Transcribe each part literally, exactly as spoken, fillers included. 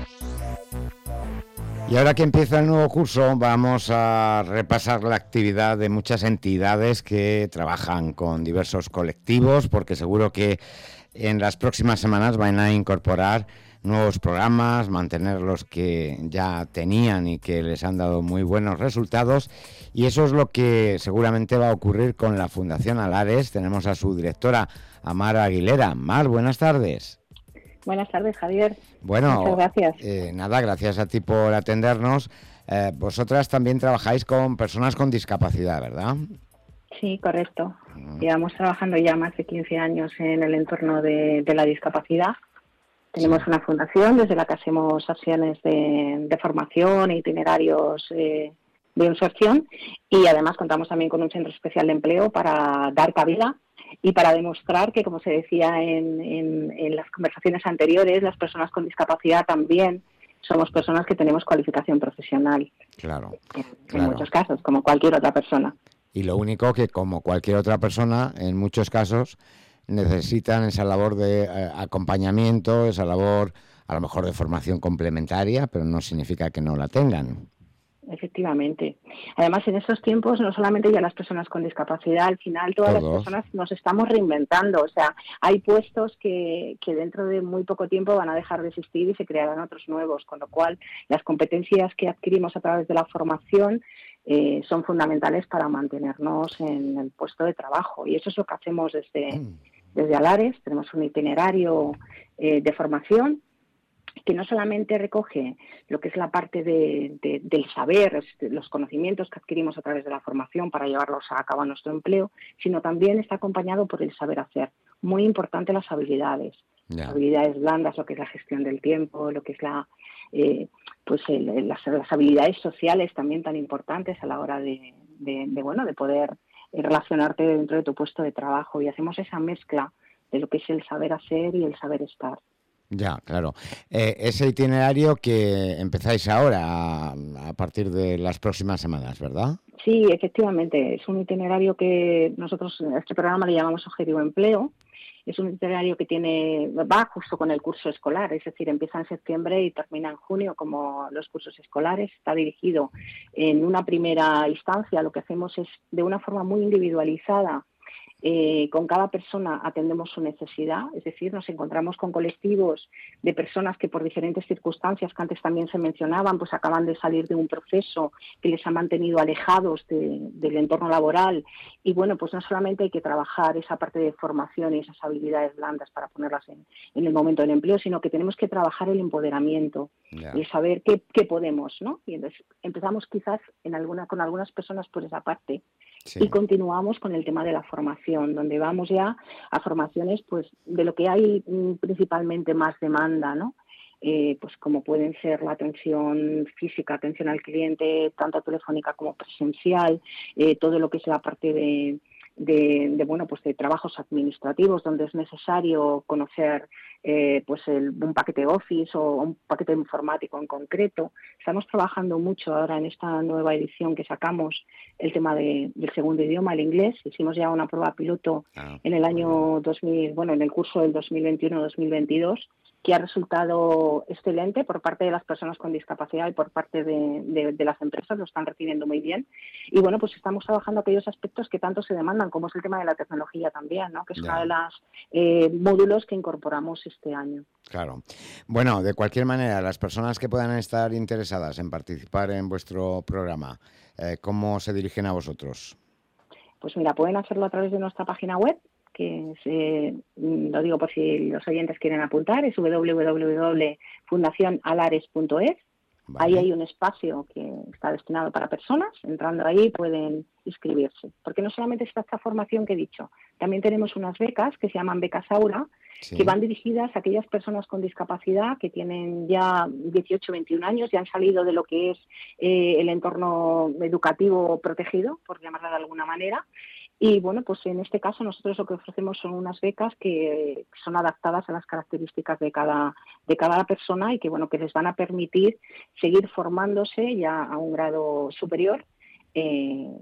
Y ahora que empieza el nuevo curso, vamos a repasar la actividad de muchas entidades que trabajan con diversos colectivos, porque seguro que en las próximas semanas van a incorporar nuevos programas, mantener los que ya tenían y que les han dado muy buenos resultados. Y eso es lo que seguramente va a ocurrir con la Fundación Alares. Tenemos a su directora, Amar Aguilera. Mar, buenas tardes. Buenas tardes, Javier. Bueno, muchas gracias. Eh, nada, gracias a ti por atendernos. Eh, vosotras también trabajáis con personas con discapacidad, ¿verdad? Sí, correcto. Mm. Llevamos trabajando ya más de quince años en el entorno de, de la discapacidad. Tenemos sí. una fundación desde la que hacemos acciones de, de formación e itinerarios eh, de inserción, y además contamos también con un centro especial de empleo para dar cabida y para demostrar que, como se decía en, en, en las conversaciones anteriores, las personas con discapacidad también somos personas que tenemos cualificación profesional. Claro, en, claro. en muchos casos, como cualquier otra persona. Y lo único que, como cualquier otra persona, en muchos casos necesitan esa labor de eh, acompañamiento, esa labor a lo mejor de formación complementaria, pero no significa que no la tengan. Efectivamente. Además, en estos tiempos, no solamente ya las personas con discapacidad, al final todas Todos. las personas nos estamos reinventando. O sea, hay puestos que, que dentro de muy poco tiempo van a dejar de existir y se crearán otros nuevos, con lo cual las competencias que adquirimos a través de la formación eh, son fundamentales para mantenernos en el puesto de trabajo. Y eso es lo que hacemos desde, mm. desde Alares. Tenemos un itinerario eh, de formación que no solamente recoge lo que es la parte de, de, del saber, los conocimientos que adquirimos a través de la formación para llevarlos a cabo a nuestro empleo, sino también está acompañado por el saber hacer. Muy importante las habilidades, yeah. habilidades blandas, lo que es la gestión del tiempo, lo que es la, eh, pues el, las, las habilidades sociales también tan importantes a la hora de, de, de, bueno, de poder relacionarte dentro de tu puesto de trabajo, y hacemos esa mezcla de lo que es el saber hacer y el saber estar. Ya, claro. Eh, ese itinerario que empezáis ahora, a, a partir de las próximas semanas, ¿verdad? Sí, efectivamente. Es un itinerario que nosotros, a este programa le llamamos Objetivo Empleo. Es un itinerario que tiene va justo con el curso escolar, es decir, empieza en septiembre y termina en junio, como los cursos escolares. Está dirigido en una primera instancia. Lo que hacemos es, de una forma muy individualizada, Eh, con cada persona atendemos su necesidad, es decir, nos encontramos con colectivos de personas que por diferentes circunstancias que antes también se mencionaban, pues acaban de salir de un proceso que les ha mantenido alejados de, del entorno laboral, y bueno, pues no solamente hay que trabajar esa parte de formación y esas habilidades blandas para ponerlas en, en el momento del empleo, sino que tenemos que trabajar el empoderamiento, yeah. el saber qué, qué podemos, ¿no? Y entonces empezamos quizás en alguna, con algunas personas por esa parte. Sí. Y continuamos con el tema de la formación, donde vamos ya a formaciones pues de lo que hay principalmente más demanda, ¿no? Eh, pues como pueden ser la atención física, atención al cliente, tanto telefónica como presencial, eh, todo lo que es la parte de, de, de bueno pues de trabajos administrativos, donde es necesario conocer eh, pues el, un paquete Office o un paquete informático en concreto. Estamos trabajando mucho ahora en esta nueva edición que sacamos el tema de, del segundo idioma, el inglés. Hicimos ya una prueba piloto ah, en el año dos mil, bueno, en el curso del dos mil veintiuno dos mil veintidós, que ha resultado excelente por parte de las personas con discapacidad y por parte de, de, de las empresas, lo están recibiendo muy bien. Y bueno, pues estamos trabajando aquellos aspectos que tanto se demandan, como es el tema de la tecnología también, ¿no? Que es yeah. uno de los eh, módulos que incorporamos este año. Claro. Bueno, de cualquier manera, las personas que puedan estar interesadas en participar en vuestro programa, eh, ¿cómo se dirigen a vosotros? Pues mira, pueden hacerlo a través de nuestra página web, que es, eh, lo digo por si los oyentes quieren apuntar, es doble u doble u doble punto fundación alares punto es. Vale. Ahí hay un espacio que está destinado para personas. Entrando ahí pueden inscribirse. Porque no solamente está esta formación que he dicho, también tenemos unas becas que se llaman Becas Aura, sí. que van dirigidas a aquellas personas con discapacidad que tienen ya dieciocho, veintiún años y han salido de lo que es eh, el entorno educativo protegido, por llamarlo de alguna manera. Y bueno, pues en este caso nosotros lo que ofrecemos son unas becas que son adaptadas a las características de cada, de cada persona y que bueno, que les van a permitir seguir formándose ya a un grado superior eh,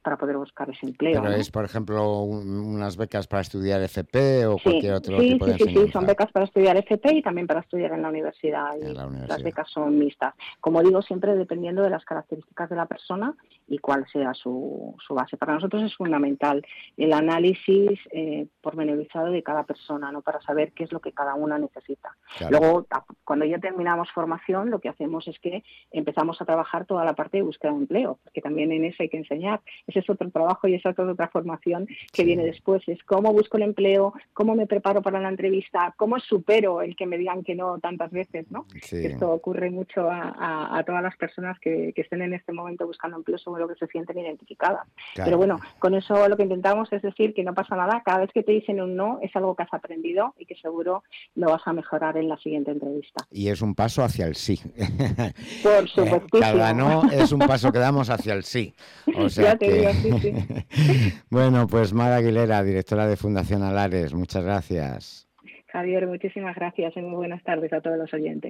para poder buscar ese empleo. Pero ¿no? es, por ejemplo, un, unas becas para estudiar F P o Sí, cualquier otro sí, tipo sí, de sí, sí, enseñanza. son becas para estudiar F P y también para estudiar en la universidad. En Y la las universidad. becas son mixtas. Como digo, siempre dependiendo de las características de la persona y cuál sea su, su base. Para nosotros es fundamental el análisis eh, pormenorizado de cada persona, ¿no? Para saber qué es lo que cada una necesita. Claro. Luego, cuando ya terminamos formación, lo que hacemos es que empezamos a trabajar toda la parte de búsqueda de empleo, porque también en eso hay que enseñar. Ese es otro trabajo y esa es otra formación que Sí. viene después. Es cómo busco el empleo, cómo me preparo para la entrevista, cómo supero el que me digan que no tantas veces, ¿no? Sí. Esto ocurre mucho a, a, a todas las personas que, que estén en este momento buscando empleo, seguro que se sienten identificadas. Claro. Pero bueno, con eso lo que intentamos es decir que no pasa nada. Cada vez que te dicen un no, es algo que has aprendido y que seguro lo vas a mejorar en la siguiente entrevista. Y es un paso hacia el sí. Por supuestísimo. Cada no es un paso que damos hacia el sí. O sea ya te que... digo, sí, sí. Bueno, pues Mar Aguilera, directora de Fundación Alares, muchas gracias. Javier, muchísimas gracias y muy buenas tardes a todos los oyentes.